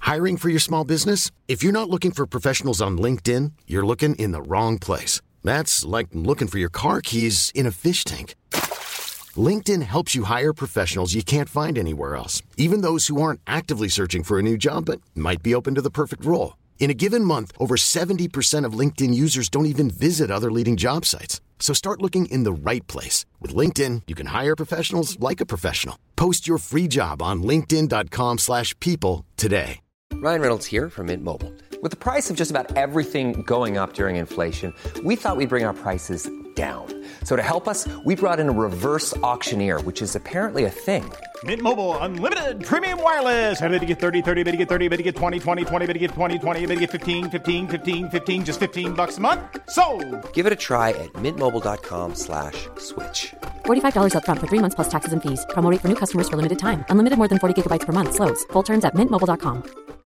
Hiring for your small business? If you're not looking for professionals on LinkedIn, you're looking in the wrong place. That's like looking for your car keys in a fish tank. LinkedIn helps you hire professionals you can't find anywhere else, even those who aren't actively searching for a new job but might be open to the perfect role. In a given month, over 70% of LinkedIn users don't even visit other leading job sites. So start looking in the right place. With LinkedIn, you can hire professionals like a professional. Post your free job on linkedin.com/people today. Ryan Reynolds here from Mint Mobile. With the price of just about everything going up during inflation, we thought we'd bring our prices down. So to help us, we brought in a reverse auctioneer, which is apparently a thing. Mint Mobile Unlimited Premium Wireless. How to get 30, 30, bit to get 30, bit to get 20, 20, 20, bit to get 20, 20, bit to get 15, 15, 15, 15, just $15 a month? Sold! Give it a try at mintmobile.com/switch. $45 up front for 3 months plus taxes and fees. Promo rate for new customers for limited time. Unlimited more than 40 gigabytes per month. Slows full terms at mintmobile.com.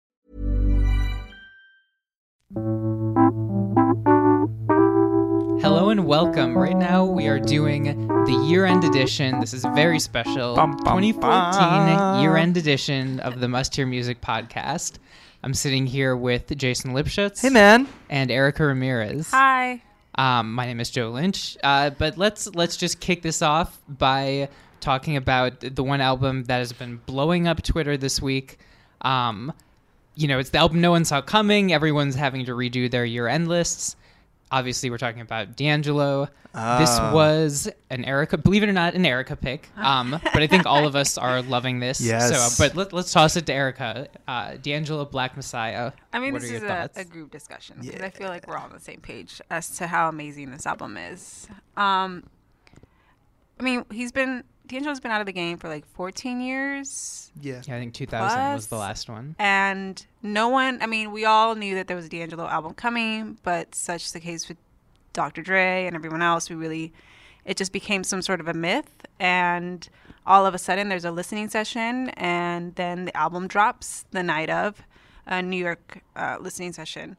Hello and welcome. Right now we are doing the year-end edition. This is very special. 2014 year-end edition of the Must Hear Music podcast. I'm sitting here with Jason Lipschutz. Hey, man. And Erica Ramirez. Hi. My name is Joe Lynch. But let's just kick this off by talking about the one album that has been blowing up Twitter this week. It's the album no one saw coming. Everyone's having to redo their year-end lists. Obviously, we're talking about D'Angelo. This was an Erica, believe it or not, an Erica pick. But I think all of us are loving this. Yes. So, but let's toss it to Erica. D'Angelo, Black Messiah. I mean, what this are is your thoughts? a group discussion because I feel like we're all on the same page as to how amazing this album is. I mean, D'Angelo's been out of the game for like 14 years. Yeah, I think 2000 was the last one. And we all knew that there was a D'Angelo album coming, but such the case with Dr. Dre and everyone else, it just became some sort of a myth. And all of a sudden there's a listening session and then the album drops the night of a New York listening session.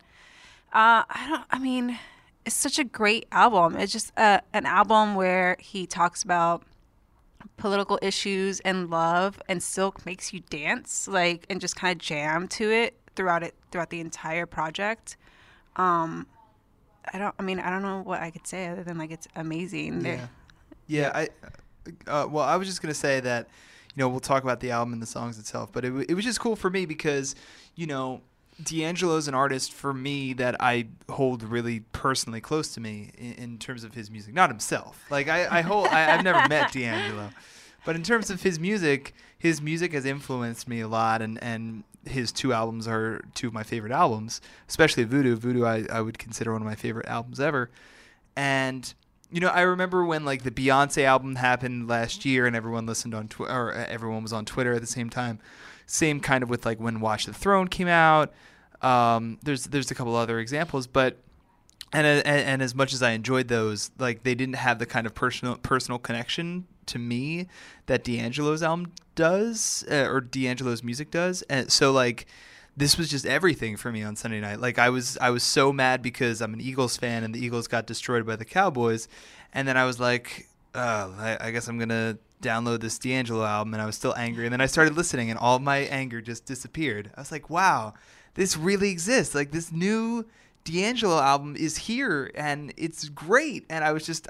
It's such a great album. It's just an album where he talks about political issues and love and still makes you dance, and just kind of jam to it throughout the entire project. I don't know what I could say other than it's amazing. I was just gonna say that, we'll talk about the album and the songs itself, but it was just cool for me because, D'Angelo's an artist for me that I hold really personally close to me in terms of his music, not himself. I've never met D'Angelo, but in terms of his music has influenced me a lot, and his two albums are two of my favorite albums, especially Voodoo. Voodoo I would consider one of my favorite albums ever. And I remember when the Beyonce album happened last year and everyone listened on Twitter, or everyone was on Twitter at the same time. Same kind of with when Watch the Throne came out. There's a couple other examples, but and as much as I enjoyed those, they didn't have the kind of personal connection to me that D'Angelo's album does, or D'Angelo's music does. And so this was just everything for me on Sunday night. I was so mad because I'm an Eagles fan and the Eagles got destroyed by the Cowboys, and then I was like, I guess I'm gonna download this D'Angelo album, and I was still angry, and then I started listening and all my anger just disappeared. I was like, wow, this really exists. This new D'Angelo album is here and it's great. And I was just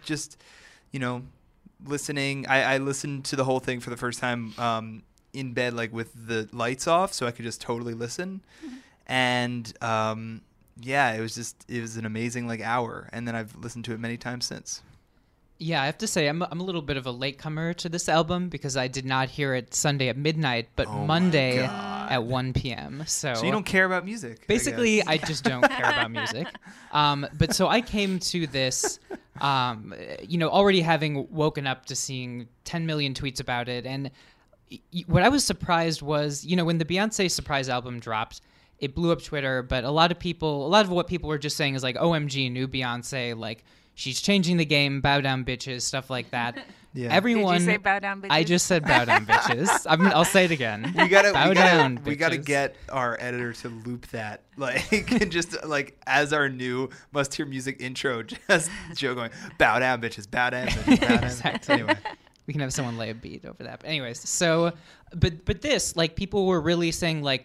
listening. I listened to the whole thing for the first time in bed, with the lights off, so I could just totally listen. Mm-hmm. And it was an amazing hour, and then I've listened to it many times since. Yeah, I have to say I'm a little bit of a latecomer to this album because I did not hear it Sunday at midnight, but Monday at 1 p.m. So you don't care about music. Basically, I just don't care about music. But so I came to this, already having woken up to seeing 10 million tweets about it. And what I was surprised was, when the Beyonce surprise album dropped, it blew up Twitter, but a lot of what people were just saying is OMG, new Beyonce, she's changing the game, bow down bitches, stuff like that. Yeah. Everyone, did you say bow down bitches? I just said bow down bitches. I'll say it again. We gotta get our editor to loop that, just as our new Must Hear Music intro, just Joe going, bow down bitches, bow down bitches, bow down. Exactly. Anyway. We can have someone lay a beat over that. But anyways, so, but this, people were really saying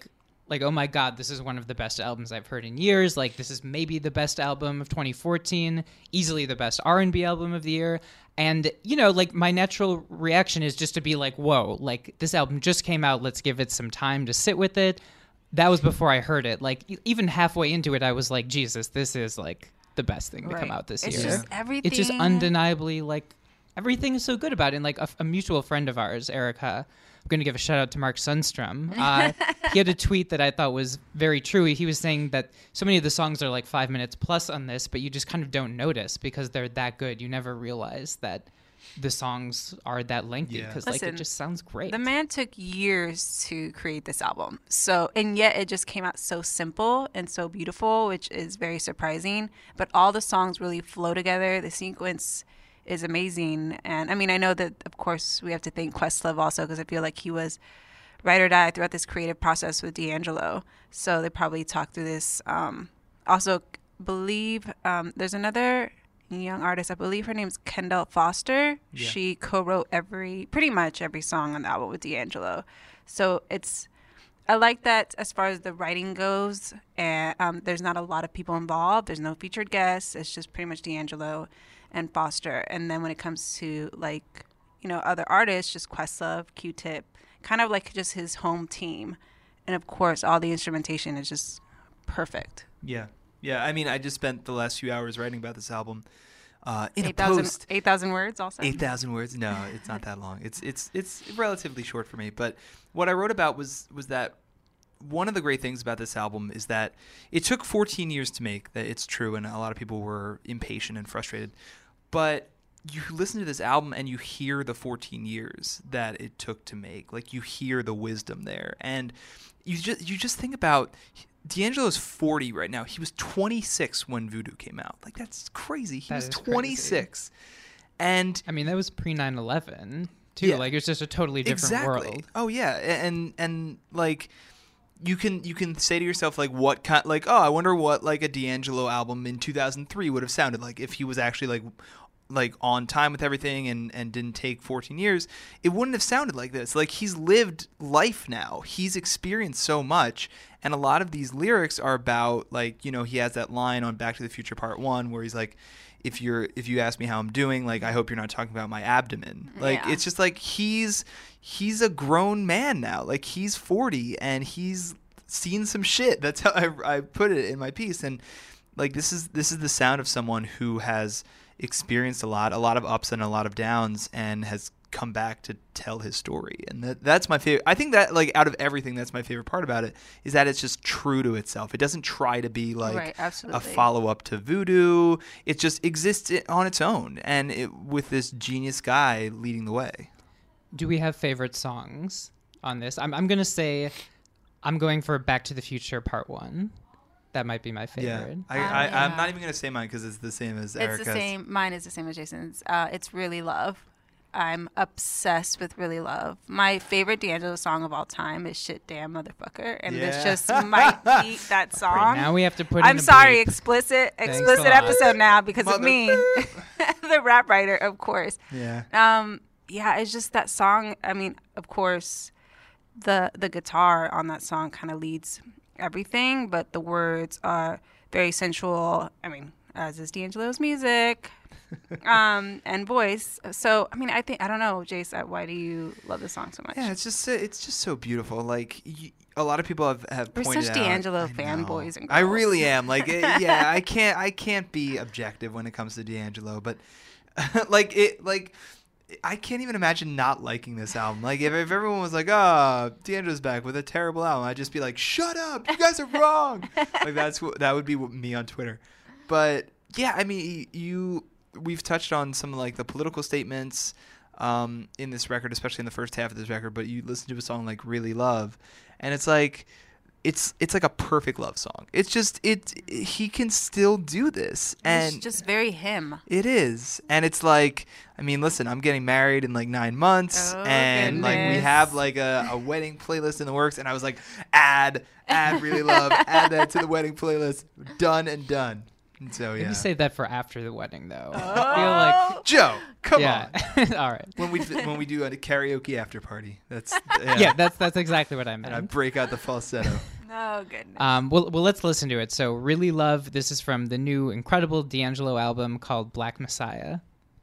like, oh my God, this is one of the best albums I've heard in years. Like, this is maybe the best album of 2014, easily the best R&B album of the year. And, you know, like, my natural reaction is just to be like, whoa, like, this album just came out. Let's give it some time to sit with it. That was before I heard it. Like, even halfway into it, I was like, Jesus, this is, like, the best thing to come out this year. It's just everything. It's just undeniably, like, everything is so good about it. And, like, a mutual friend of ours, Erica, I'm going to give a shout out to Mark Sundstrom. He had a tweet that I thought was very true. He was saying that so many of the songs are like 5 minutes plus on this, but you just kind of don't notice because they're that good. You never realize that the songs are that lengthy because like it just sounds great. The man took years to create this album. So, and yet it just came out so simple and so beautiful, which is very surprising. But all the songs really flow together. The sequence is amazing. And I mean, I know that of course we have to thank Questlove also because I feel like he was ride or die throughout this creative process with D'Angelo. So they probably talked through this. Also believe there's another young artist, I believe her name's Kendall Foster. Yeah. She co-wrote pretty much every song on the album with D'Angelo. So I like that as far as the writing goes. And there's not a lot of people involved. There's no featured guests. It's just pretty much D'Angelo and Foster. And then when it comes to like, you know, other artists, just Questlove, Q-Tip, kind of like just his home team. And of course, all the instrumentation is just perfect. Yeah. Yeah. I mean, I just spent the last few hours writing about this album. In 8,000 words also? 8,000 words? No, it's not that long. It's relatively short for me. But what I wrote about was that one of the great things about this album is that it took 14 years to make. That it's true, and a lot of people were impatient and frustrated. But you listen to this album and you hear the 14 years that it took to make. Like you hear the wisdom there, and you just think about D'Angelo's 40 right now. He was 26 when Voodoo came out. Like that's crazy. He was 26, and I mean that was pre 9/11 too. Yeah. Like it's just a totally different world. Oh yeah, and like. You can say to yourself like what kind like I wonder what like a D'Angelo album in 2003 would have sounded like if he was actually like on time with everything and didn't take 14 years. It wouldn't have sounded like this. Like he's lived life now. He's experienced so much, and a lot of these lyrics are about like, you know, he has that line on Back to the Future Part 1 where he's like, if you ask me how I'm doing, like I hope you're not talking about my abdomen. Like it's just like he's a grown man now. Like he's 40 and he's seen some shit. That's how I put it in my piece. And like this is the sound of someone who has experienced a lot of ups and a lot of downs and has come back to tell his story. And that's my favorite. I think that like out of everything, that's my favorite part about it is that it's just true to itself. It doesn't try to be like a follow-up to Voodoo. It just exists on its own, and with this genius guy leading the way. Do we have favorite songs on this? I'm going to say I'm going for Back to the Future Part 1. That might be my favorite. Yeah. I'm not even going to say mine because it's the same as Erica's. It's the same. Mine is the same as Jason's. It's Really Love. I'm obsessed with Really Love. My favorite D'Angelo song of all time is Shit Damn Motherfucker. And this just might be that song. Right, now we have to put I'm sorry, explicit episode now because of me. The rap writer, of course. Yeah. Yeah, it's just that song. I mean, of course, the guitar on that song kind of leads everything, but the words are very sensual. I mean, as is D'Angelo's music. And voice. So, I mean, I don't know, Jace, why do you love this song so much? Yeah, it's just so beautiful. Like, a lot of people have pointed out. We're such D'Angelo fanboys and girls. I really am. Like, yeah, I can't be objective when it comes to D'Angelo, but I can't even imagine not liking this album. Like, if everyone was like, D'Angelo's back with a terrible album, I'd just be like, shut up, you guys are wrong. Like, that would be me on Twitter. But, yeah, I mean, we've touched on some of, like, the political statements in this record, especially in the first half of this record, but you listen to a song like Really Love, and it's like, it's like a perfect love song. It's just he can still do this, and it's just very him. It is, and it's like, I mean, listen, I'm getting married in like 9 months, and like we have like a wedding playlist in the works, and I was like, add Really Love, add that to the wedding playlist, done and done. And so yeah. Maybe save that for after the wedding, though. I feel like Joe, come on. All right. When we do a karaoke after party, that's that's exactly what I meant. And I break out the falsetto. Oh, goodness. Well, let's listen to it. So, Really Love. This is from the new incredible D'Angelo album called Black Messiah.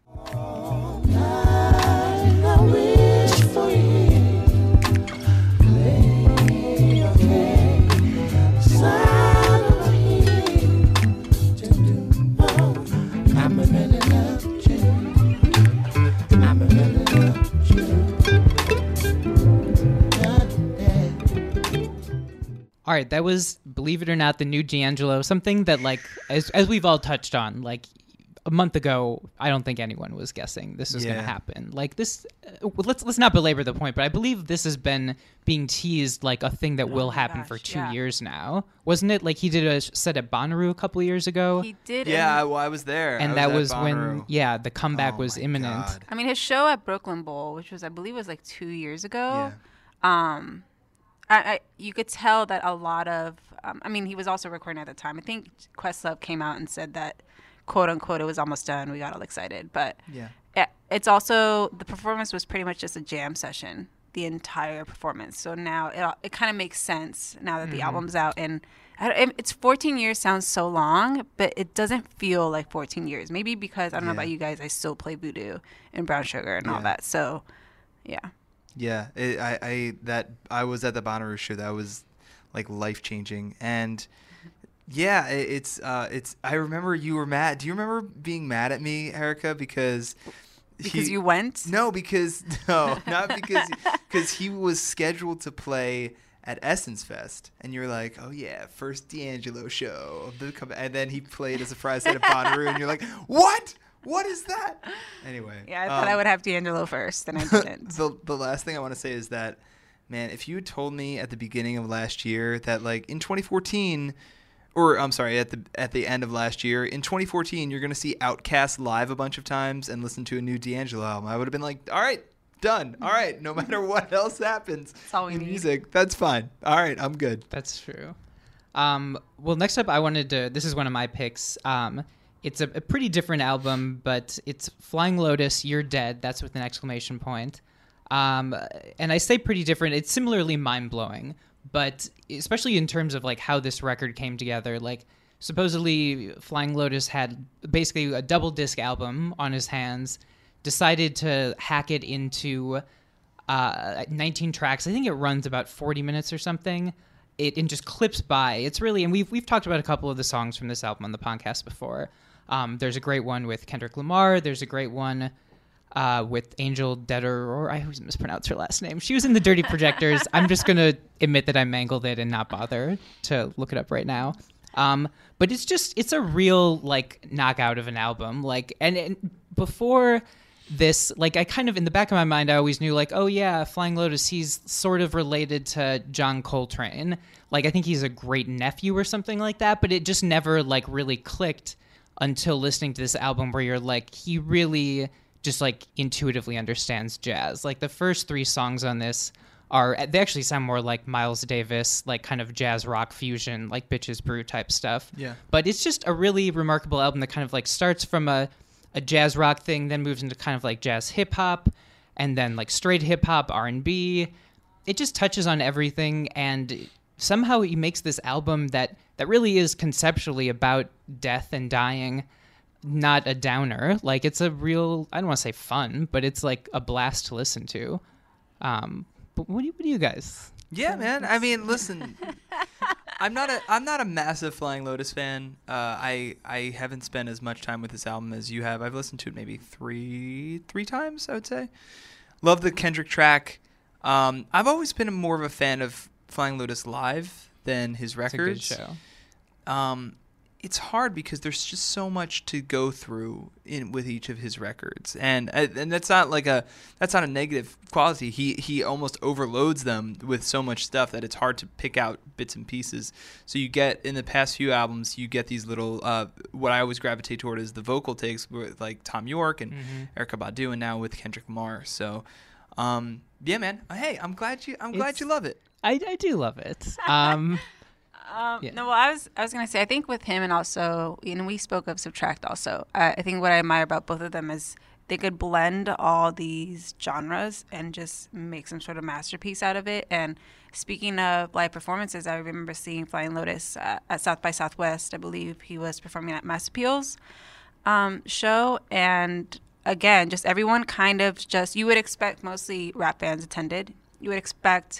All right, that was, believe it or not, the new D'Angelo. Something that, like, as we've all touched on, like, a month ago, I don't think anyone was guessing this was going to happen. Like, this, let's not belabor the point, but I believe this has been being teased like a thing that will happen for 2 years now, wasn't it? Like, he did a set at Bonnaroo a couple of years ago. He did. Yeah, well, I was there. And that was when, the comeback was imminent. God. I mean, his show at Brooklyn Bowl, which was, I believe, was like 2 years ago. Yeah. You could tell that a lot of, he was also recording at the time. I think Questlove came out and said that, quote unquote, it was almost done. We got all excited. But it's also, the performance was pretty much just a jam session, the entire performance. So now it kind of makes sense now that the album's out. And it's 14 years sounds so long, but it doesn't feel like 14 years. Maybe because, I don't know about you guys, I still play Voodoo and Brown Sugar and all that. So, yeah. Yeah, I was at the Bonnaroo show. That was like life changing, and it's I remember you were mad. Do you remember being mad at me, Erica, because you went? No, not because he was scheduled to play at Essence Fest, and you're like, oh yeah, first D'Angelo show, and then he played as a surprise set at Bonnaroo, and you're like, what? What is that? Anyway. Yeah, I thought I would have D'Angelo first, and I didn't. The last thing I want to say is that, man, if you had told me at the beginning of last year that, like, in 2014, or I'm sorry, at the end of last year, in 2014, you're going to see Outkast live a bunch of times and listen to a new D'Angelo album, I would have been like, all right, done. All right, no matter what else happens in music, that's fine. All right, I'm good. That's true. Well, next up, this is one of my picks. It's a pretty different album, but it's Flying Lotus, You're Dead. That's with an exclamation point. And I say pretty different. It's similarly mind-blowing, but especially in terms of like how this record came together. Like, supposedly Flying Lotus had basically a double disc album on his hands, decided to hack it into 19 tracks. I think it runs about 40 minutes or something. It just clips by. It's really, and we've talked about a couple of the songs from this album on the podcast before. There's a great one with Kendrick Lamar. There's a great one with Angel Detter, or I always mispronounce her last name. She was in the Dirty Projectors. I'm just going to admit that I mangled it and not bother to look it up right now. But it's a real, like, knockout of an album. Like, and before this, like, I kind of, in the back of my mind, I always knew, like, oh yeah, Flying Lotus, he's sort of related to John Coltrane. Like, I think he's a great nephew or something like that, but it just never, like, really clicked until listening to this album where you're like, he really just, like, intuitively understands jazz. Like, the first 3 songs on this they actually sound more like Miles Davis, like, kind of jazz rock fusion, like Bitches Brew type stuff. Yeah. But it's just a really remarkable album that kind of, like, starts from a jazz rock thing, then moves into kind of like jazz hip hop, and then like straight hip hop, R&B. It just touches on everything, and somehow he makes this album that really is conceptually about death and dying, not a downer. Like, it's a real, I don't want to say fun, but it's like a blast to listen to. But what do you guys? Yeah, man. I mean, listen, I'm not a massive Flying Lotus fan. I haven't spent as much time with this album as you have. I've listened to it maybe three times, I would say. Love the Kendrick track. I've always been more of a fan of Flying Lotus live than his records. It's a good show. It's hard because there's just so much to go through with each of his records, and that's not a negative quality. He almost overloads them with so much stuff that it's hard to pick out bits and pieces. So you get, in the past few albums, you get these little what I always gravitate toward is the vocal takes with like Tom York and Erykah Badu, and now with Kendrick Lamar. So yeah, man. Hey, I'm glad you love it. I do love it. Yeah. No, well, I was gonna say, I think with him, and also, we spoke of Subtract also. I think what I admire about both of them is they could blend all these genres and just make some sort of masterpiece out of it. And speaking of live performances, I remember seeing Flying Lotus at South by Southwest. I believe he was performing at Mass Appeal's show. And again, just everyone kind of just, you would expect mostly rap fans attended. You would expect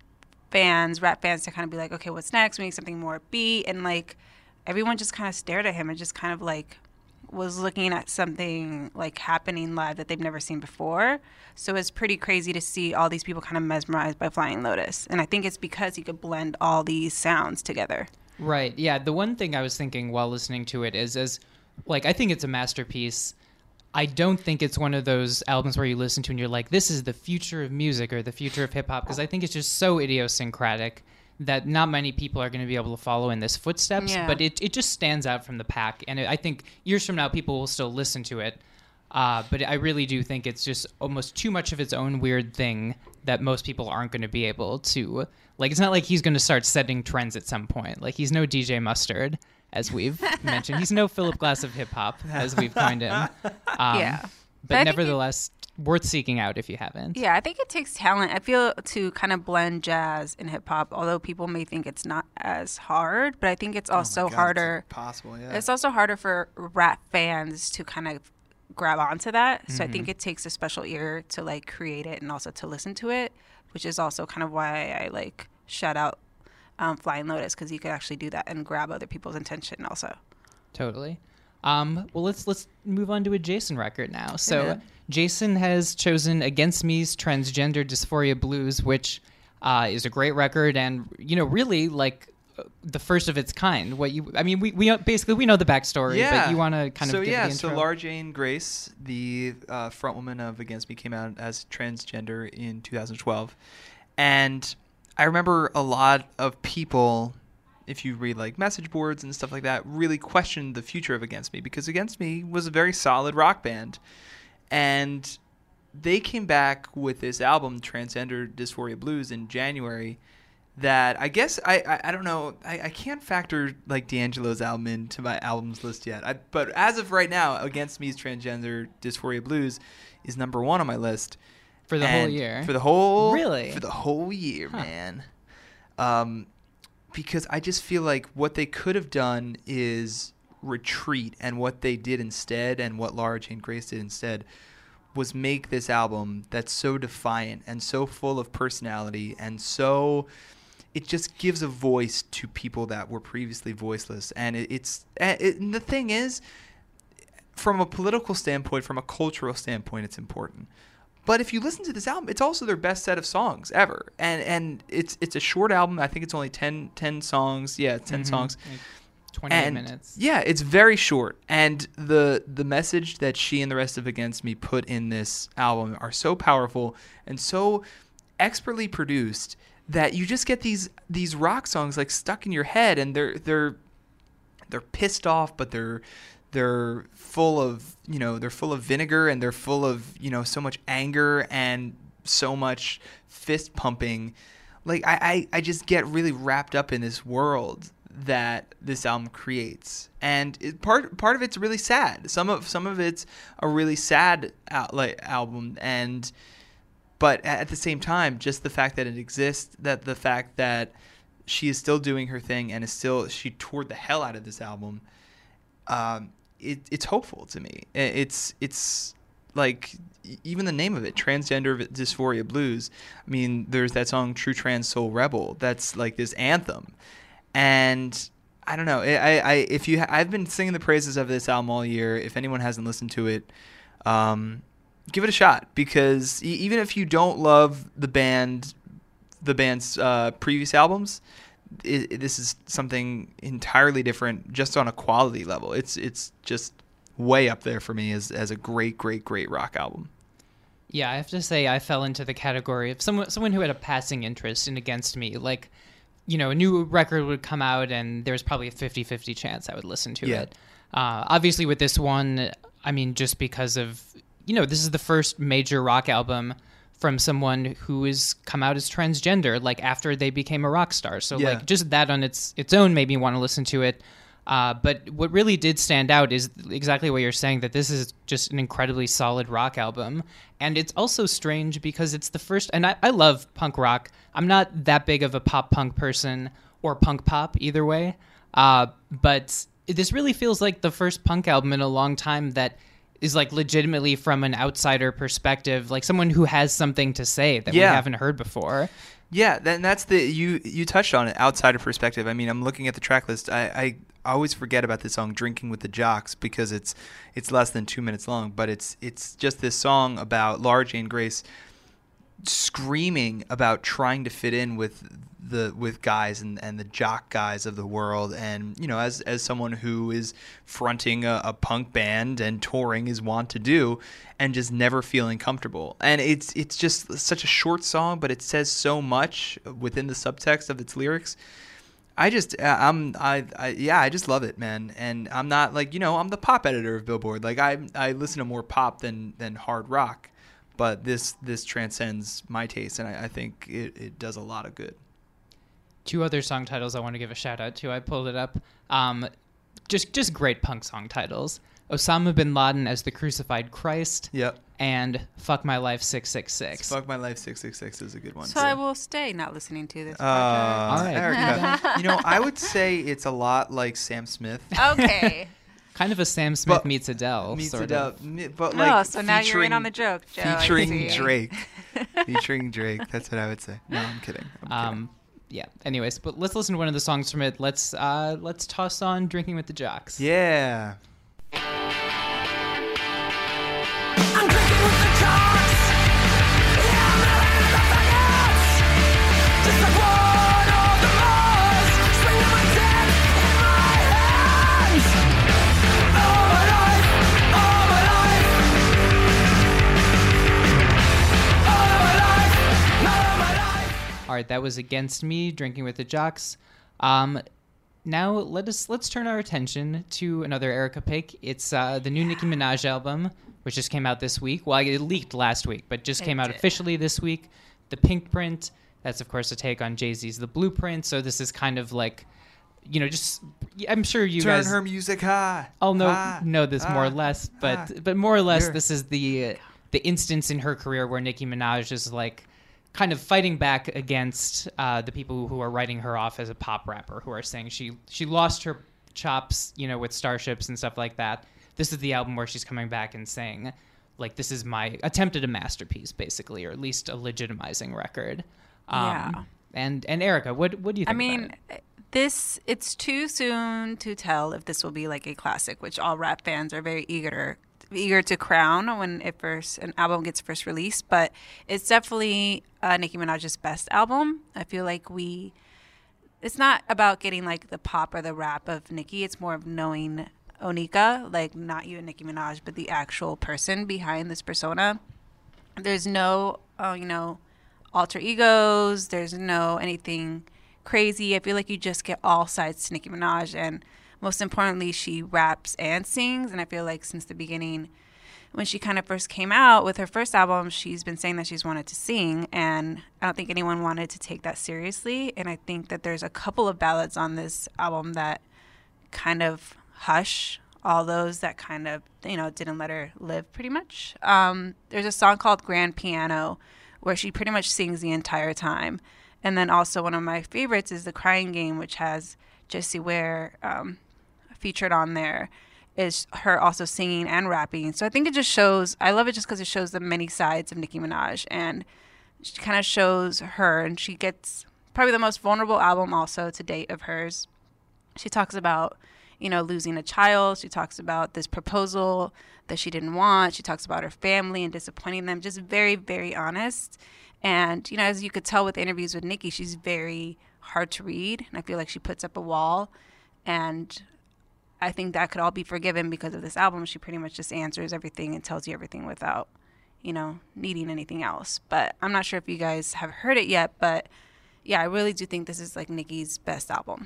rap fans to kind of be like, okay, what's next? We need something more upbeat. And like everyone just kind of stared at him and just kind of like was looking at something like happening live that they've never seen before. So it's pretty crazy to see all these people kind of mesmerized by Flying Lotus. And I think it's because he could blend all these sounds together. Right. Yeah. The one thing I was thinking while listening to it is, as like, I think it's a masterpiece. I don't think it's one of those albums where you listen to and you're like, this is the future of music or the future of hip hop, because I think it's just so idiosyncratic that not many people are going to be able to follow in this footsteps, but it just stands out from the pack. And I think years from now, people will still listen to it. But I really do think it's just almost too much of its own weird thing that most people aren't going to be able to, like, it's not like he's going to start setting trends at some point. Like, he's no DJ Mustard, as we've mentioned. He's no Philip Glass of hip hop, as we've coined him. But nevertheless, worth seeking out if you haven't. Yeah, I think it takes talent, I feel, to kind of blend jazz and hip hop, although people may think it's not as hard, but I think it's also harder. It's possible, yeah. It's also harder for rap fans to kind of grab onto that. So I think it takes a special ear to like create it and also to listen to it, which is also kind of why I like shout out Flying Lotus, because you could actually do that and grab other people's attention also. Totally. Well, let's move on to a Jason record now. So Jason has chosen Against Me's Transgender Dysphoria Blues, which is a great record and, you know, really like the first of its kind. We basically we know the backstory, but you want to kind of give the intro. So Laura Jane Grace, the frontwoman of Against Me, came out as transgender in 2012, and I remember a lot of people, if you read like message boards and stuff like that, really questioned the future of Against Me, because Against Me was a very solid rock band. And they came back with this album, Transgender Dysphoria Blues, in January that I guess, I don't know, I can't factor like D'Angelo's album into my albums list yet. But as of right now, Against Me's Transgender Dysphoria Blues is number 1 on my list. For the whole year? For the whole... Really? For the whole year, man. Because I just feel like what they could have done is retreat, and what they did instead, and what Laura Jane Grace did instead, was make this album that's so defiant and so full of personality, and so it just gives a voice to people that were previously voiceless. And and the thing is, from a political standpoint, from a cultural standpoint, it's important. But if you listen to this album, it's also their best set of songs ever. And it's a short album. I think it's only 10 songs. Yeah, 10 songs. Like 28 minutes. Yeah, it's very short. And the message that she and the rest of Against Me put in this album are so powerful and so expertly produced that you just get these rock songs like stuck in your head, and they're pissed off, but they're full of, you know, they're full of vinegar, and they're full of, you know, so much anger and so much fist pumping. Like I just get really wrapped up in this world that this album creates, and part of it's really sad. Some of it's a really sad album, but at the same time, just the fact that it exists, that the fact that she is still doing her thing and she toured the hell out of this album. It's hopeful to me. It's like, even the name of it, Transgender Dysphoria Blues. I mean, there's that song True Trans Soul Rebel. That's like this anthem. And I don't know. I've been singing the praises of this album all year. If anyone hasn't listened to it, give it a shot, because even if you don't love the band's previous albums, this is something entirely different, just on a quality level. It's just way up there for me as a great rock album. Yeah, I have to say I fell into the category of someone who had a passing interest in Against Me. Like, you know, a new record would come out and there's probably a 50-50 chance I would listen to it. Obviously with this one, I mean, just because of, you know, this is the first major rock album from someone who has come out as transgender, like after they became a rock star. So like just that on its own made me want to listen to it. But what really did stand out is exactly what you're saying, that this is just an incredibly solid rock album. And it's also strange because it's the first, and I love punk rock. I'm not that big of a pop punk person or punk pop either way. But this really feels like the first punk album in a long time that is like legitimately from an outsider perspective, like someone who has something to say that we haven't heard before. Yeah, that's you touched on it, outsider perspective. I mean, I'm looking at the track list. I always forget about this song, "Drinking with the Jocks," because it's less than 2 minutes long, but it's just this song about Laura Jane Grace screaming about trying to fit in with guys and the jock guys of the world, and as someone who is fronting a punk band and touring is wont to do, and just never feeling comfortable. And it's just such a short song, but it says so much within the subtext of its lyrics. I just love it, man. And I'm not like, I'm the pop editor of Billboard. Like I listen to more pop than hard rock, but this transcends my taste, and I think it does a lot of good. 2 other song titles I want to give a shout out to. I pulled it up. Just great punk song titles. Osama bin Laden as the Crucified Christ. Yep. And Fuck My Life 666. Fuck My Life 666 is a good one. So I will stay not listening to this. All right. Erica, I would say it's a lot like Sam Smith. Okay. Kind of a Sam Smith meets Adele. But like so now you're in on the joke, Joe. Featuring Drake. Featuring Drake. That's what I would say. No, I'm kidding. Yeah. Anyways, but let's listen to one of the songs from it. Let's toss on "Drinking with the Jocks." Yeah. I'm drinking with the jocks. Yeah, I'm living in the faggots. Just like one of the most. Swinging my dick in my hands. All my life, all my life. All my life, all my life. All right, that was Against Me, "Drinking with the Jocks." Now let's turn our attention to another Erica pick. It's the new Nicki Minaj album, which just came out this week. Well, it leaked last week, but just came out officially this week. The Pink Print. That's of course a take on Jay-Z's The Blueprint. So this is kind of like, just I'm sure you Turn guys her music high. all know this more or less, but more or less this is the instance in her career where Nicki Minaj is like kind of fighting back against the people who are writing her off as a pop rapper, who are saying she lost her chops, with Starships and stuff like that. This is the album where she's coming back and saying, like, this is my attempt at a masterpiece, basically, or at least a legitimizing record. And Erica, what do you think? I mean, it's too soon to tell if this will be like a classic, which all rap fans are very eager to crown when an album gets first released. But it's definitely Nicki Minaj's best album. I feel like it's not about getting like the pop or the rap of Nicki. It's more of knowing Onika, like not you and Nicki Minaj, but the actual person behind this persona. There's no, alter egos. There's no anything crazy. I feel like you just get all sides to Nicki Minaj, and most importantly, she raps and sings. And I feel like since the beginning, when she kind of first came out with her first album, she's been saying that she's wanted to sing, and I don't think anyone wanted to take that seriously. And I think that there's a couple of ballads on this album that kind of hush all those that kind of, didn't let her live pretty much. There's a song called Grand Piano where she pretty much sings the entire time. And then also one of my favorites is The Crying Game, which has Jessie Ware featured on there, is her also singing and rapping. So I think it just shows, I love it just because it shows the many sides of Nicki Minaj, and she kind of shows her, and she gets probably the most vulnerable album also to date of hers. She talks about losing a child. She talks about this proposal that she didn't want. She talks about her family and disappointing them. Just very, very honest. And, as you could tell with interviews with Nicki, she's very hard to read. And I feel like she puts up a wall. And I think that could all be forgiven because of this album. She pretty much just answers everything and tells you everything without, needing anything else. But I'm not sure if you guys have heard it yet. But, yeah, I really do think this is like Nicki's best album.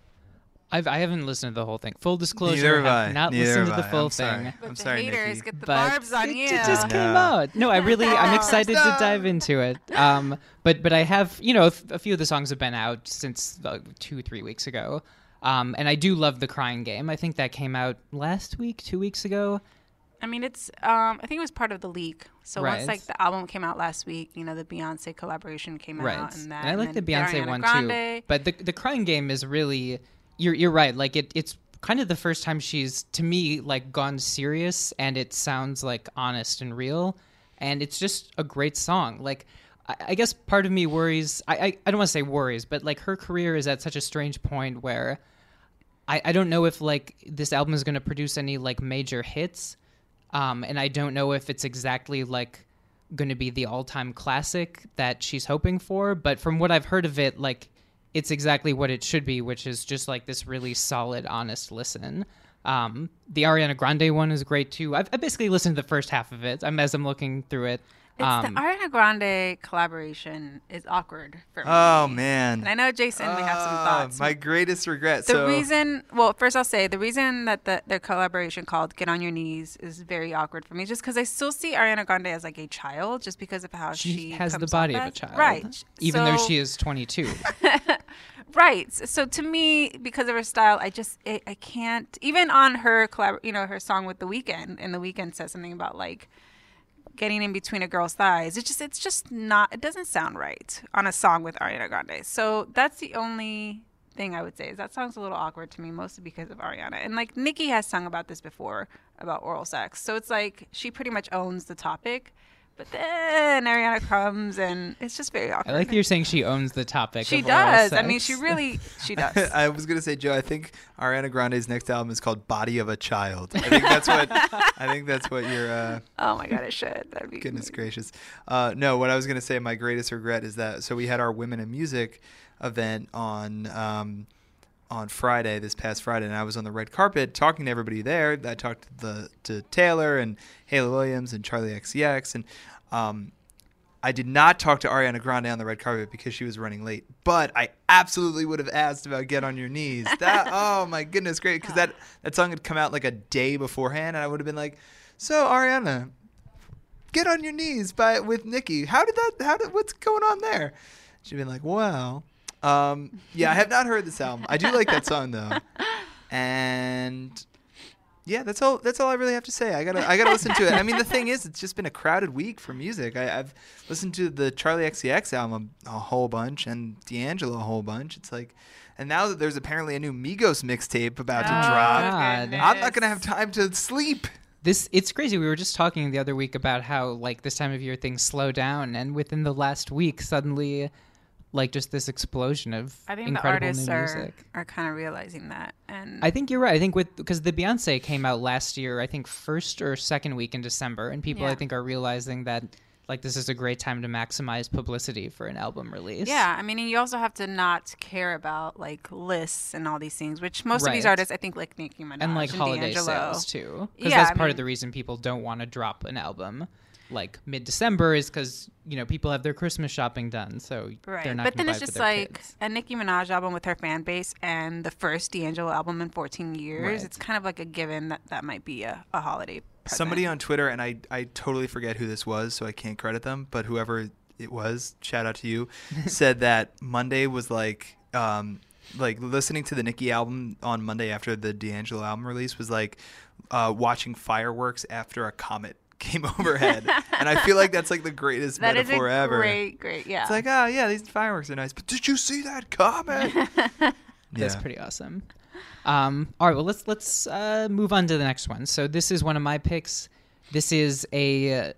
I haven't listened to the whole thing. Full disclosure, Neither have I. have not Neither listened to have the I. full I'm sorry. thing. But I'm the sorry, haters Nicki. get the But barbs on you. It just came No. out. No, I'm excited to dive into it. But I have, a few of the songs have been out since 2-3 weeks ago. And I do love The Crying Game. I think that came out last week, 2 weeks ago. I mean, it's I think it was part of the leak. So Right. once like the album came out last week, the Beyonce collaboration came out, and that. I like and the then Beyonce Ariana one Grande. too. But the Crying Game is really, you're right. Like it's kind of the first time she's, to me, like gone serious, and it sounds like honest and real, and it's just a great song. Like I guess part of me worries. I don't want to say worries, but like her career is at such a strange point where I don't know if like this album is going to produce any like major hits. And I don't know if it's exactly like going to be the all-time classic that she's hoping for, but from what I've heard of it, like it's exactly what it should be, which is just like this really solid, honest listen. The Ariana Grande one is great too. I basically listened to the first half of it as I'm looking through it. The Ariana Grande collaboration is awkward for me. Oh man. And I know Jason may have some thoughts. My greatest regret. The reason, well, first I'll say the reason that their collaboration called "Get on Your Knees" is very awkward for me, just because I still see Ariana Grande as like a child, just because of how she has the comes body off of a as. child, right? Even though she is 22. Right. So to me, because of her style, I can't. Even on her her song with The Weeknd, and The Weeknd says something about like getting in between a girl's thighs. It's just not. It doesn't sound right on a song with Ariana Grande. So that's the only thing I would say is that song's a little awkward to me, mostly because of Ariana. And like Nicki has sung about this before, about oral sex. So it's like she pretty much owns the topic. But then Ariana comes, and it's just very awkward. I like that you're saying she owns the topic. She of oral does. sex. I mean, she does. I was gonna say, Joe. I think Ariana Grande's next album is called "Body of a Child." I think that's what you're. Oh my God, it should. That'd be Goodness gracious. No, what I was gonna say, my greatest regret is that. So we had our Women in Music event on Friday, this past Friday, and I was on the red carpet talking to everybody there. I talked to Taylor and Haley Williams and Charlie XCX, and I did not talk to Ariana Grande on the red carpet because she was running late. But I absolutely would have asked about "Get on Your Knees." That oh my goodness, great, because that song had come out like a day beforehand, and I would have been like, "So Ariana, Get on Your Knees" with Nicki. What's going on there? She'd been like, "Wow." Yeah, I have not heard this album. I do like that song though, and yeah, that's all I really have to say. I gotta listen to it. I mean, the thing is, it's just been a crowded week for music. I've listened to the Charlie XCX album a whole bunch and D'Angelo a whole bunch. It's like, and now that there's apparently a new Migos mixtape about to drop, God. I'm not gonna have time to sleep. It's crazy. We were just talking the other week about how like this time of year things slow down, and within the last week, suddenly, like just this explosion of I think the incredible artists new music. are kind of realizing that, and I think you're right. I think because the Beyonce came out last year, I think first or second week in December, and people Yeah. I think are realizing that like this is a great time to maximize publicity for an album release. yeah, I mean, and you also have to not care about like lists and all these things, which most of these Right. artists, I think, like Nicki Minaj and like holiday D'Angelo. sales too, because Yeah, that's I part of mean- the reason people don't want to drop an album like mid-December is because people have their Christmas shopping done, so Right, they're not. but gonna then it's buy it for just their like kids. a Nicki Minaj album with her fan base and the first D'Angelo album in 14 years. Right. It's kind of like a given that might be a holiday present. Somebody on Twitter, and I totally forget who this was, so I can't credit them, but whoever it was, shout out to you, said that Monday was like listening to the Nicki album on Monday after the D'Angelo album release was like watching fireworks after a comet came overhead. And I feel like that's like the greatest That is metaphor a ever. great, yeah. It's like, oh yeah, these fireworks are nice, but did you see that comet? That's pretty awesome. All right, well let's move on to the next one. So this is one of my picks. This is a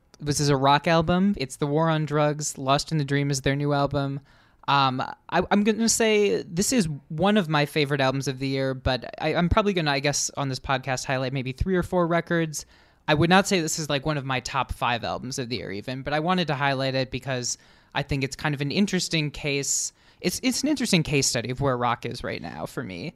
rock album. It's The War on Drugs. Lost in the Dream is their new album. I'm going to say this is one of my favorite albums of the year, but I'm probably going to, I guess, on this podcast highlight maybe 3 or 4 records. I would not say this is like one of my top 5 albums of the year even, but I wanted to highlight it because I think it's kind of an interesting case. It's an interesting case study of where rock is right now for me.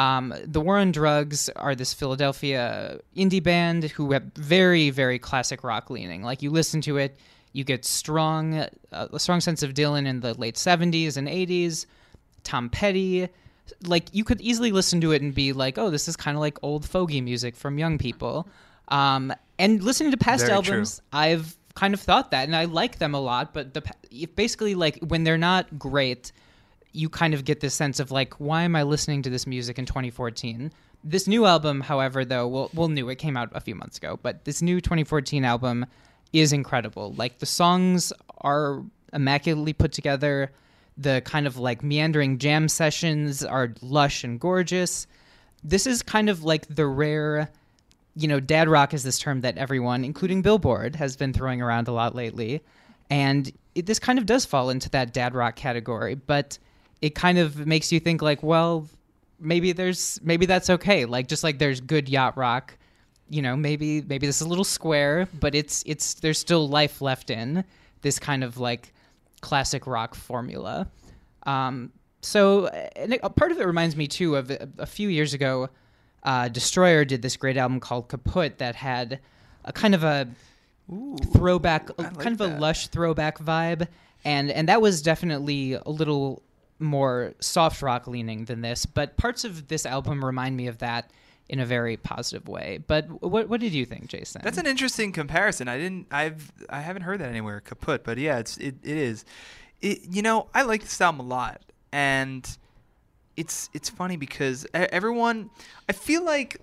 The War on Drugs are this Philadelphia indie band who have very, very classic rock leaning. Like you listen to it, you get a strong sense of Dylan in the late 70s and 80s, Tom Petty. Like you could easily listen to it and be like, oh, this is kind of like old fogey music from young people. And listening to past Very albums, true. I've kind of thought that, and I like them a lot. But basically, like when they're not great, you kind of get this sense of like, why am I listening to this music in 2014? This new album, however, though, well, new. It came out a few months ago, but this new 2014 album is incredible. Like, the songs are immaculately put together. The kind of like meandering jam sessions are lush and gorgeous. This is kind of like the rare, dad rock is this term that everyone, including Billboard, has been throwing around a lot lately. And this kind of does fall into that dad rock category, but it kind of makes you think like, well, maybe that's okay. Like, just like there's good yacht rock, maybe this is a little square, but it's there's still life left in this kind of like classic rock formula. So and a part of it reminds me too of a few years ago, Destroyer did this great album called Kaput that had a kind of a throwback, kind of a lush throwback vibe, and that was definitely a little more soft rock leaning than this, but parts of this album remind me of that in a very positive way. But what did you think, Jason? That's an interesting comparison. I haven't heard that anywhere, Kaput, but yeah, it is. I like this album a lot, and it's funny because everyone, I feel like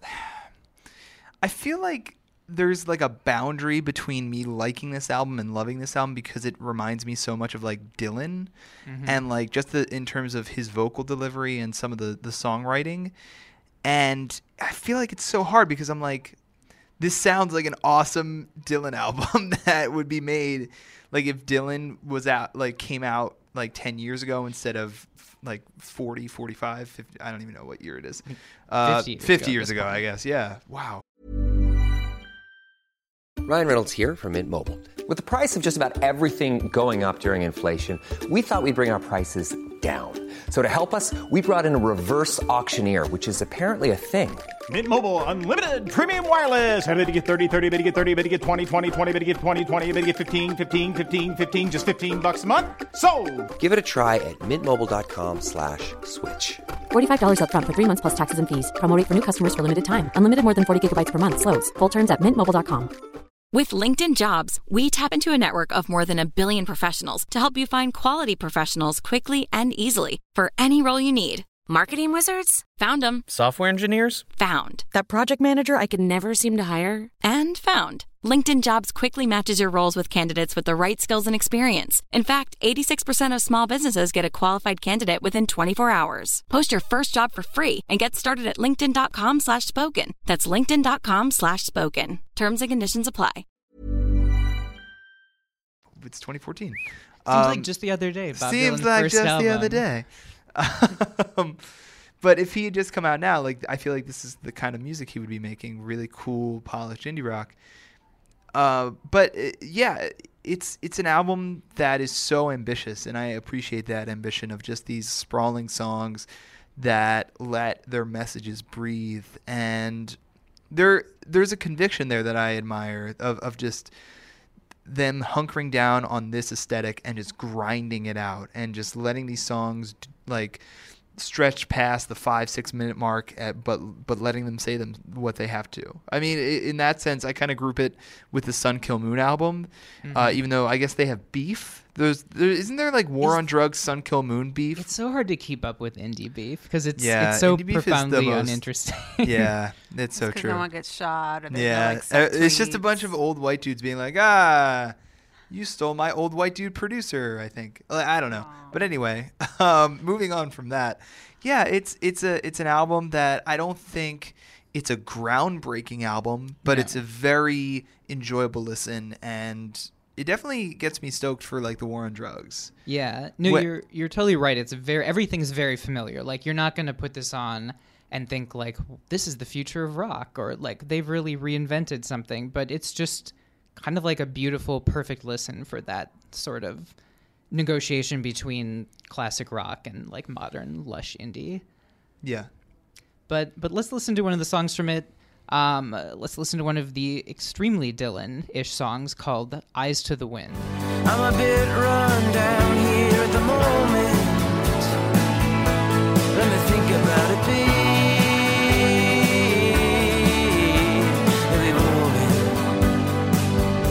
there's like a boundary between me liking this album and loving this album because it reminds me so much of like Dylan, and like just in terms of his vocal delivery and some of the songwriting. And I feel like it's so hard because I'm like, this sounds like an awesome Dylan album that would be made like if Dylan came out like 10 years ago instead of like 40, 45, 50, I don't even know what year it is. 50 years ago, I guess. Yeah. Wow. Ryan Reynolds here from Mint Mobile. With the price of just about everything going up during inflation, we thought we'd bring our prices down. So to help us, we brought in a reverse auctioneer, which is apparently a thing. Mint Mobile Unlimited Premium Wireless. How to get 30, 30, bit to get 30, bit to get 20, 20, 20, bit to get 20, 20, bit to get 15, 15, 15, 15, just $15 a month? Sold! Give it a try at mintmobile.com/switch. $45 up front for 3 months plus taxes and fees. Promo rate for new customers for limited time. Unlimited more than 40 gigabytes per month. Slows full terms at mintmobile.com. With LinkedIn Jobs, we tap into a network of more than 1 billion professionals to help you find quality professionals quickly and easily for any role you need. Marketing wizards? Found them. Software engineers? Found. That project manager I could never seem to hire? And found. LinkedIn Jobs quickly matches your roles with candidates with the right skills and experience. In fact, 86% of small businesses get a qualified candidate within 24 hours. Post your first job for free and get started at linkedin.com/spoken. That's linkedin.com/spoken. Terms and conditions apply. It's 2014. Seems like just the other day. Bob Seems Dylan's like first just album. the other day. But if he had just come out now, like, I feel like this is the kind of music he would be making, really cool, polished indie rock. Yeah, it's an album that is so ambitious, and I appreciate that ambition of just these sprawling songs that let their messages breathe. And there's a conviction there that I admire of just them hunkering down on this aesthetic and just grinding it out and just letting these songs like stretch past the 5-6 minute mark but letting them say what they have to. I mean, in that sense, I kind of group it with the Sun Kill Moon album, even though I guess they have beef. Isn't there like War on Drugs, Sun Kill Moon beef? It's so hard to keep up with indie beef because it's so indie beef is profoundly the most uninteresting. Yeah, it's so true. No one gets shot. Or It's just a bunch of old white dudes being like, you stole my old white dude producer, I think. I don't know. But anyway, moving on from that. Yeah, it's an album that I don't think it's a groundbreaking album, but it's a very enjoyable listen, and it definitely gets me stoked for like the War on Drugs. Yeah. No, you're totally right. Everything's very familiar. Like, you're not going to put this on and think like this is the future of rock or like they've really reinvented something, but it's just kind of like a beautiful, perfect listen for that sort of negotiation between classic rock and like modern lush indie. Yeah. But let's listen to one of the songs from it. Let's listen to one of the extremely Dylan-ish songs called Eyes to the Wind. I'm a bit run down here at the moment. Let me think about it, please. Every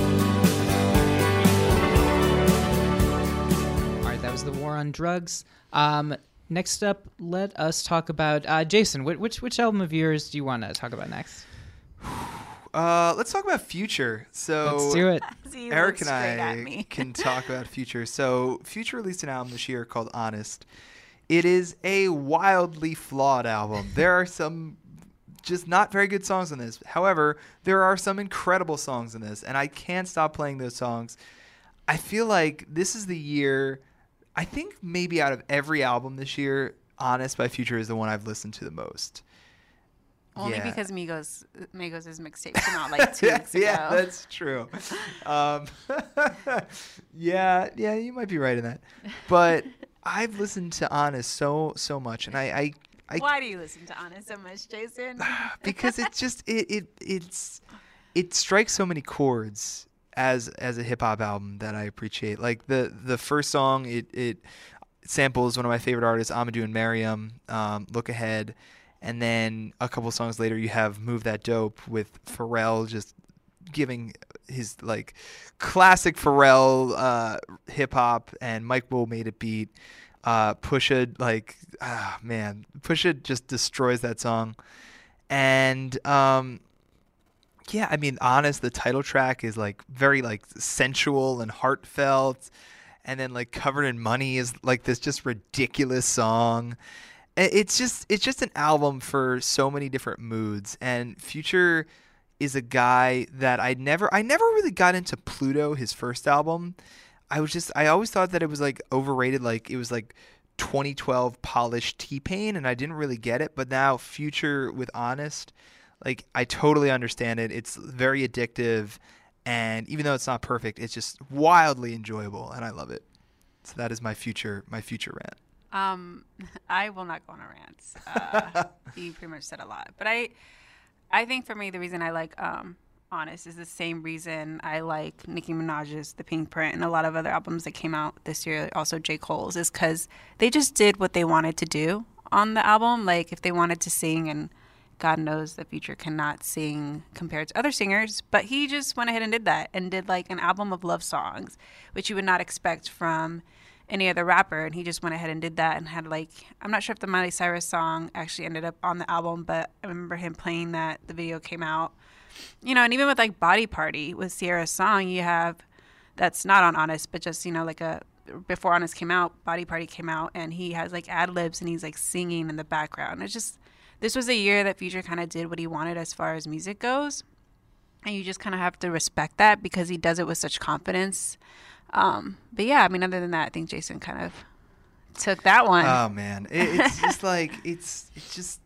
moment. All right, that was The War on Drugs. Next up, let us talk about Jason. Which album of yours do you want to talk about next? Let's talk about Future. So Let's do it. He Eric looks and straight at I me. can talk about Future. So Future released an album this year called Honest. It is a wildly flawed album. There are some just not very good songs on this. However, there are some incredible songs in this, and I can't stop playing those songs. I feel like this is the year, I think maybe out of every album this year, Honest by Future is the one I've listened to the most. Only Yeah. because Migos' mixtape came out like 2 weeks ago. Yeah, that's true. Yeah, you might be right in that. But I've listened to Honest so much, and I Why do you listen to Honest so much, Jason? because it's just it strikes so many chords as a hip hop album that I appreciate. Like the first song, it samples one of my favorite artists, Amadou and Mariam, Look Ahead. And then a couple songs later, you have Move That Dope with Pharrell just giving his like classic Pharrell hip hop, and Mike Will made it beat. Pusha Pusha just destroys that song. And yeah, I mean, Honest, the title track is like very like sensual and heartfelt, and then like Covered in Money is like this just ridiculous song. It's just an album for so many different moods, and Future is a guy that I never really got into Pluto, his first album. I always thought that it was like overrated, like it was like 2012 polished T-Pain, and I didn't really get it. But now Future with Honest, like I totally understand it. It's very addictive, and even though it's not perfect, it's just wildly enjoyable, and I love it. So that is my future rant. I will not go on a rant. You pretty much said a lot, but I think for me the reason I like Honest is the same reason I like Nicki Minaj's The Pink Print and a lot of other albums that came out this year, also J. Cole's, is because they just did what they wanted to do on the album. Like if they wanted to sing, and God knows the Future cannot sing compared to other singers, but he just went ahead and did that and did like an album of love songs, which you would not expect from any other rapper, and he just went ahead and did that and had like, I'm not sure if the Miley Cyrus song actually ended up on the album, but I remember him playing that. The video came out, and even with like Body Party with Sierra's song, you have, that's not on Honest, but just, like before Honest came out, Body Party came out, and he has like ad libs and he's like singing in the background. It's just, this was a year that Future kind of did what he wanted as far as music goes, and you just kind of have to respect that because he does it with such confidence. But yeah, I mean, other than that, I think Jason kind of took that one. Oh man, it's just like it's just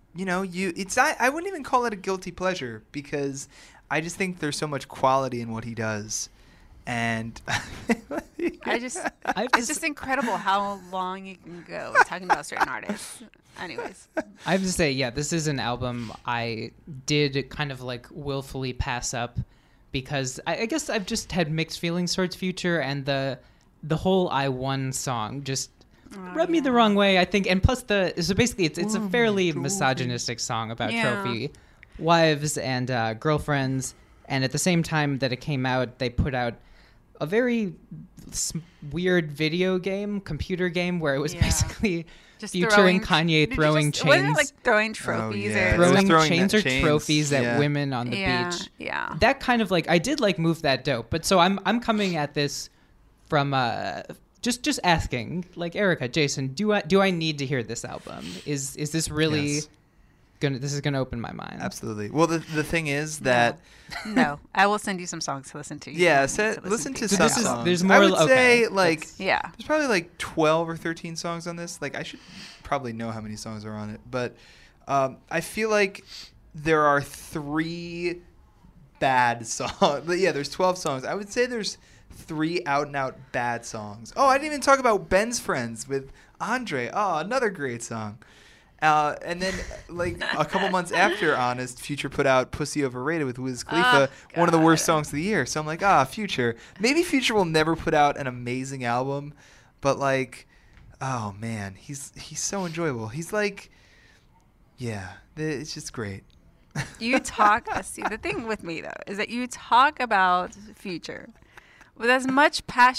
I wouldn't even call it a guilty pleasure because I just think there's so much quality in what he does, and it's just incredible how long you can go with talking about certain artists. Anyways, I have to say, yeah, this is an album I did kind of like willfully pass up. Because I guess I've just had mixed feelings towards Future, and the whole I Won song just rubbed me the wrong way, I think. And plus so basically it's a fairly misogynistic song about trophy wives and girlfriends. And at the same time that it came out, they put out a very weird computer game where it was basically just Future and Kanye throwing chains. Wasn't it like throwing trophies or throwing chains or trophies at women on the beach. Yeah. That kind of like, I did like Move That Dope. But so I'm coming at this from just asking, like, Erica, Jason, do I need to hear this album? Is this really gonna open my mind? Absolutely. Well, the thing is that no, I will send you some songs to listen to. Yeah, listen to some songs. There's more. I would say like there's probably like 12 or 13 songs on this. Like I should probably know how many songs are on it, but I feel like there are 3 bad songs. Yeah, there's 12 songs. I would say there's 3 out and out bad songs. Oh, I didn't even talk about Ben's Friends with Andre. Oh, another great song. And then, like, a couple months after Honest, Future put out Pussy Overrated with Wiz Khalifa, one of the worst songs of the year. So I'm like, Future. Maybe Future will never put out an amazing album, but, like, oh, man, he's so enjoyable. He's like, yeah, it's just great. You talk, see, the thing with me, though, is that you talk about Future with as much passion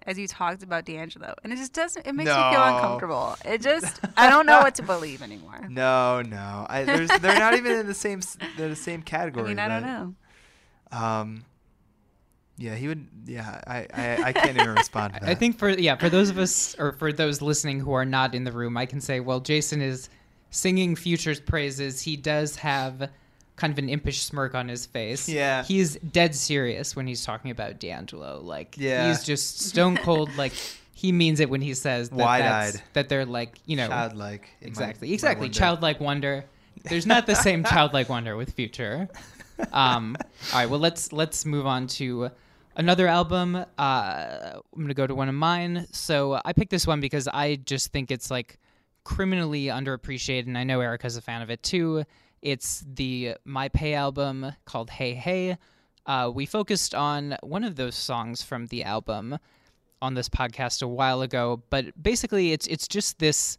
as you talked about D'Angelo, and it just doesn't. It makes No. me feel uncomfortable. It just, I don't know what to believe anymore. No. They're not even in the same. They're the same category. I mean, I don't know. Yeah, he would. Yeah, I can't even respond to that. I think for those of us or for those listening who are not in the room, I can say, well, Jason is singing Future's praises. He does have kind of an impish smirk on his face. Yeah. He's dead serious when he's talking about D'Angelo. Like, Yeah. he's just stone cold. Like, he means it when he says that Wide-eyed. that they're like, you know, Childlike. in exactly, my exactly, wonder. childlike wonder. There's not the same childlike wonder with Future. All right, well, let's move on to another album. I'm gonna go to one of mine. So I picked this one because I just think it's like criminally underappreciated, and I know Erica's a fan of it too. It's the My Pay album called Hey Hey. We focused on one of those songs from the album on this podcast a while ago, but basically it's just this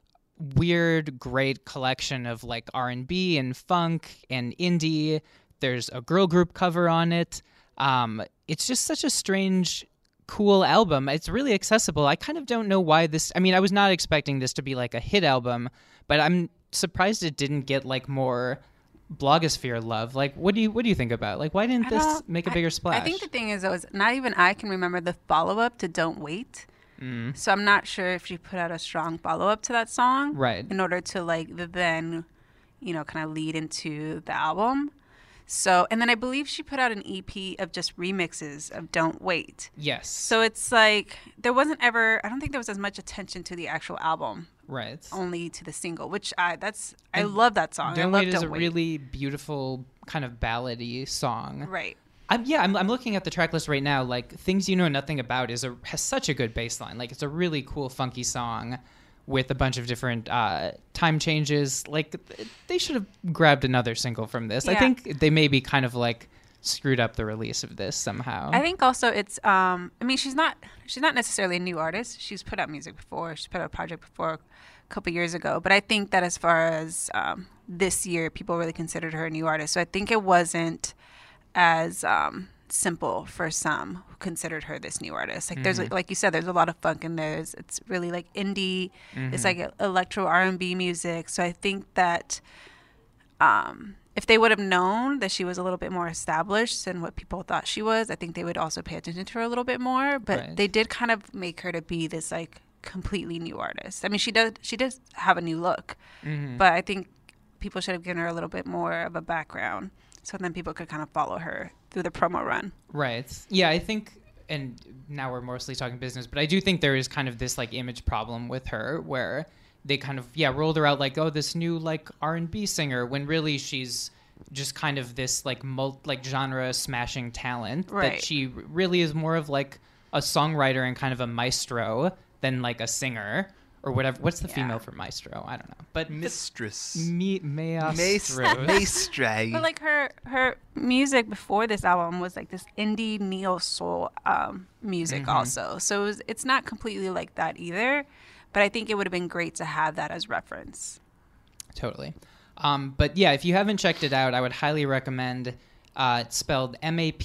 weird, great collection of like R&B and funk and indie. There's a girl group cover on it. It's just such a strange, cool album. It's really accessible. I kind of don't know why this. I mean, I was not expecting this to be like a hit album, but I'm surprised it didn't get like more blogosphere love. Like, what do you think about? Like, why didn't this make a bigger splash? I think the thing is, though, is not even I can remember the follow-up to Don't Wait. So I'm not sure if she put out a strong follow-up to that song. Right. In order to, like, then, you know, kind of lead into the album. So, and then I believe she put out an EP of just remixes of Don't Wait. Yes. So it's like, there wasn't ever, I don't think there was as much attention to the actual album. Right. Only to the single, which I love that song. Don't I love Wait is Don't a Wait. really beautiful kind of ballady song. Right. I'm looking at the track list right now. Like, Things You Know Nothing About has such a good bass line. Like, it's a really cool, funky song with a bunch of different time changes. Like, they should have grabbed another single from this. I Yeah. think they maybe kind of like screwed up the release of this somehow. I think also it's I mean she's not necessarily a new artist. She's put out music before. She's put out a project before a couple years ago. But I think that as far as this year, people really considered her a new artist. So I think it wasn't as simple for some who considered her this new artist. Like there's like you said, there's a lot of funk in there. It's really like indie. It's like electro R&B music. So I think that if they would have known that she was a little bit more established than what people thought she was, I think they would also pay attention to her a little bit more. But Right. they did kind of make her to be this like completely new artist. I mean, she does have a new look, but I think people should have given her a little bit more of a background, so then people could kind of follow her through the promo run. Right. Yeah, I think, and now we're mostly talking business, but I do think there is kind of this like image problem with her where they kind of rolled her out like, oh, this new like R&B singer, when really she's just kind of this like genre smashing talent. Right. That she really is more of like a songwriter and kind of a maestro than like a singer or whatever. What's the female for maestro? I don't know. But Mistress. maestro. Maestre. But like her music before this album was like this indie neo soul music also. So it's not completely like that either. But I think it would have been great to have that as reference. Totally. But yeah, if you haven't checked it out, I would highly recommend. It's spelled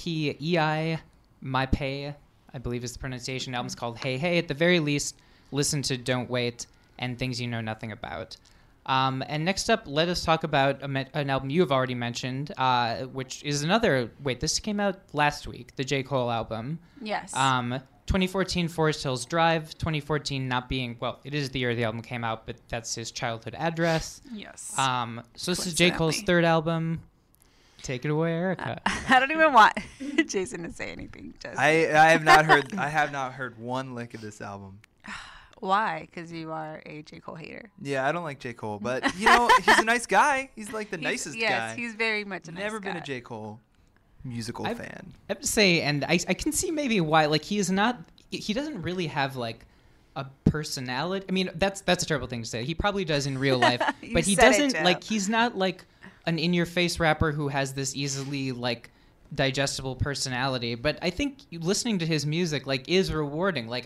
MAPEI, My Pay, I believe is the pronunciation. The album's called Hey Hey. At the very least, listen to Don't Wait and Things You Know Nothing About. And next up, let us talk about an album you have already mentioned, which is another... Wait, this came out last week, the J. Cole album. Yes. 2014, Forest Hills Drive. 2014 not being... Well, it is the year the album came out, but that's his childhood address. Yes. So this is J. Cole's third album. Take it away, Erica. I don't even want Jason to say anything. Just. I have not heard one lick of this album. Why? Because you are a J. Cole hater. Yeah, I don't like J. Cole, but you know, he's a nice guy. He's like the nicest guy. Yes, he's very much a nice Never been guy. a J. Cole musical fan. I have to say, and I can see maybe why. Like, he doesn't really have like a personality. I mean, that's a terrible thing to say. He probably does in real life, but he said it, doesn't Joe. like. He's not like an in-your-face rapper who has this easily like digestible personality. But I think listening to his music like is rewarding. Like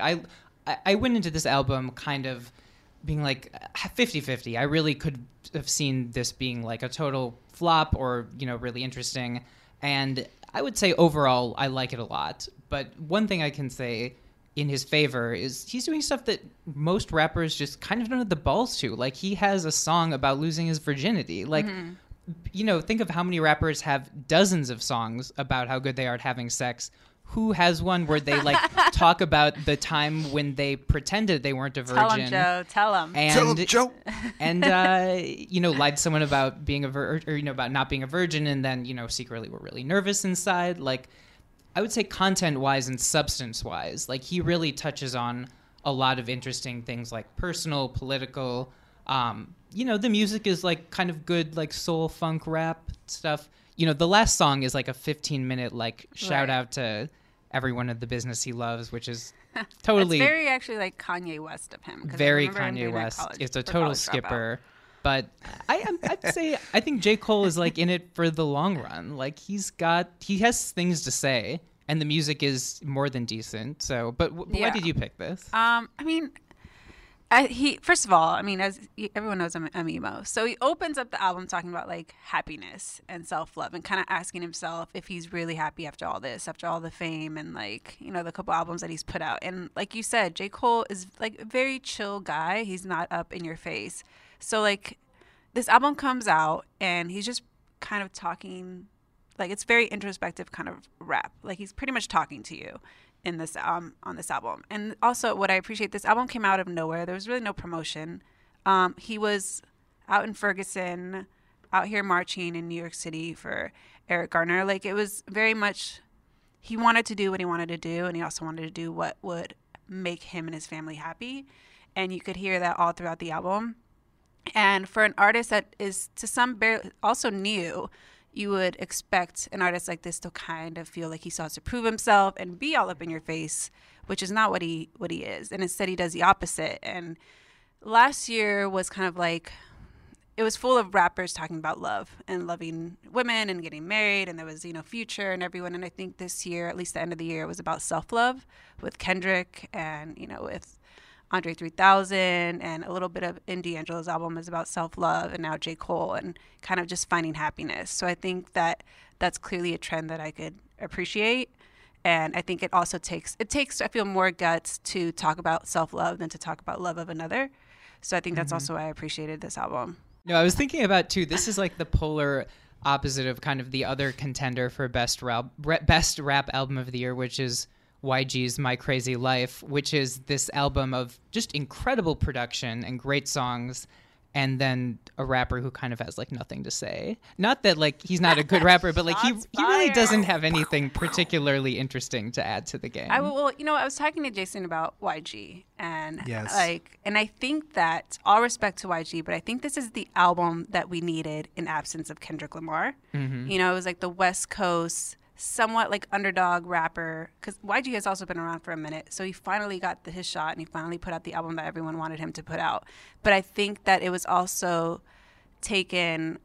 I went into this album kind of being like 50-50. I really could have seen this being like a total flop or, you know, really interesting. And I would say overall I like it a lot. But one thing I can say in his favor is he's doing stuff that most rappers just kind of don't have the balls to. Like, he has a song about losing his virginity. Like, you know, think of how many rappers have dozens of songs about how good they are at having sex. Who has one where they like talk about the time when they pretended they weren't a virgin? Tell him, Joe. Tell him. Tell him, Joe. And you know, lied to someone about being a virgin, or you know, about not being a virgin, and then, you know, secretly were really nervous inside. Like, I would say content-wise and substance-wise, like, he really touches on a lot of interesting things, like personal, political. You know, the music is like kind of good, like soul funk rap stuff. You know, the last song is like a 15-minute like shout out to everyone at the business he loves, which is totally It's very actually like Kanye West of him. 'cause I very remember him Kanye doing that West. college- It's a for total College Dropout. skipper. But I'd say I think J. Cole is like in it for the long run. Like, he has things to say, and the music is more than decent. So, but why Yeah. did you pick this? I mean, he first of all, I mean, as everyone knows, I'm emo. So he opens up the album talking about like happiness and self-love, and kind of asking himself if he's really happy after all this, after all the fame and like, you know, the couple albums that he's put out. And like you said, J. Cole is like a very chill guy. He's not up in your face. So like, this album comes out and he's just kind of talking, like, it's very introspective kind of rap. Like, he's pretty much talking to you in this on this album. And also, what I appreciate, this album came out of nowhere. There was really no promotion. He was out in Ferguson, out here marching in New York City for Eric Garner. Like, it was very much, he wanted to do what he wanted to do, and he also wanted to do what would make him and his family happy. And you could hear that all throughout the album. And for an artist that is to some also new, you would expect an artist like this to kind of feel like he still has to prove himself and be all up in your face, which is not what he is. And instead he does the opposite. And last year was kind of like, it was full of rappers talking about love and loving women and getting married. And there was, you know, Future and everyone. And I think this year, at least the end of the year, was about self-love with Kendrick and, you know, with Andre 3000, and a little bit of D'Angelo's album is about self-love, and now J. Cole, and kind of just finding happiness. So I think that that's clearly a trend that I could appreciate. And I think it also takes, I feel, more guts to talk about self-love than to talk about love of another. So I think that's also why I appreciated this album. No, I was thinking about too, this is like the polar opposite of kind of the other contender for best rap album of the year, which is YG's My Crazy Life, which is this album of just incredible production and great songs, and then a rapper who kind of has like nothing to say. Not that like he's not a good rapper, but like he really doesn't have anything particularly interesting to add to the game. Well, you know, I was talking to Jason about YG, and Yes. and I think that, all respect to YG, but I think this is the album that we needed in absence of Kendrick Lamar. You know, it was like the West Coast, somewhat like underdog rapper, because YG has also been around for a minute, so he finally got his shot, and he finally put out the album that everyone wanted him to put out. But I think that it was also taken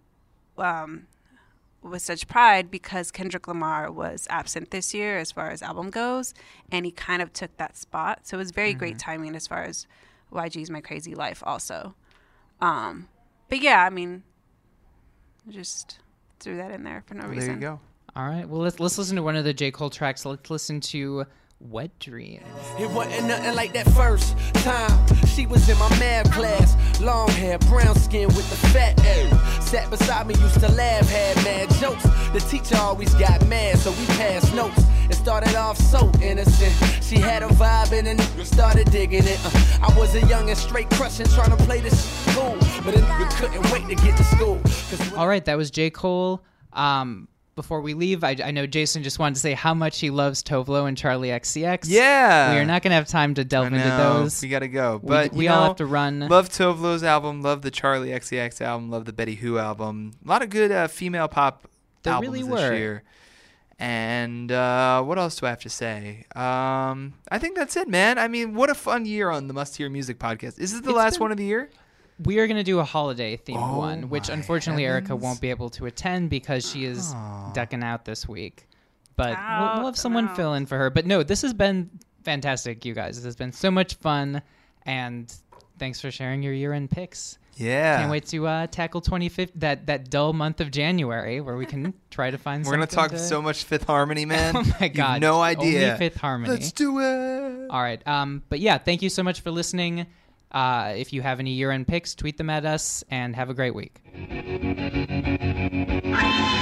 with such pride because Kendrick Lamar was absent this year as far as album goes, and he kind of took that spot. So it was very great timing as far as YG's My Crazy Life also. But yeah, I mean, just threw that in there for no reason. There you go. All right, well, let's listen to one of the J. Cole tracks. Let's listen to Wet Dream. It wasn't nothing like that first time. She was in my math class. Long hair, brown skin with the fat ass. Sat beside me, used to laugh, had mad jokes. The teacher always got mad, so we passed notes. It started off so innocent. She had a vibe and then started digging it. I was a young and straight crushing, trying to play this cool. But a nigga couldn't wait to get to school. All right, that was J. Cole. Before we leave, I know Jason just wanted to say how much he loves Tovlo and Charlie XCX. Yeah. We are not going to have time to delve into those. We got to go. But we you all know, have to run. Love Tovlo's album. Love the Charlie XCX album. Love the Betty Who album. A lot of good female pop albums really this were. year. And what else do I have to say? I think that's it, man. I mean, what a fun year on the Must Hear Music podcast. Is this the last one of the year? We are going to do a holiday-themed one, which my unfortunately Erica heavens. won't be able to attend because she is ducking out this week. But we'll have Out, someone out. fill in for her. But no, this has been fantastic, you guys. This has been so much fun, and thanks for sharing your year-end picks. Yeah. Can't wait to tackle 25th, that dull month of January where we can try to find We're going to talk so much Fifth Harmony, man. Oh my God. You've no idea. Only Fifth Harmony. Let's do it. All right. But yeah, thank you so much for listening. If you have any year-end picks, tweet them at us, and have a great week.